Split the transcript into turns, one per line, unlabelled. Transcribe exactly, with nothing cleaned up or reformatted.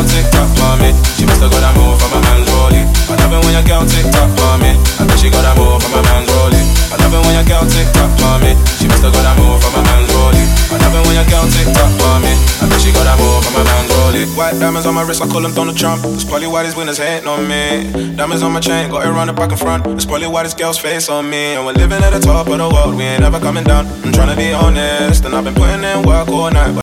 girl tick tock for me. She must have got a move from my man's rolling. I love it when your girl tick tock for me. I bet she got a move from my man's rolling. I love it when your girl tick tock for me. She must have got a move from my man's rolling. I love it when your girl tick tock for me. I bet she got a move from my man's rolling. White diamonds on my wrist, I call them Donald Trump. It's probably why these winners hating on me. Diamonds on my chain, got it round the back and front. It's probably why this girl's face on me. And we're living at the top of the world, we ain't ever coming down. I'm trying to be honest, and I've been putting in work all night.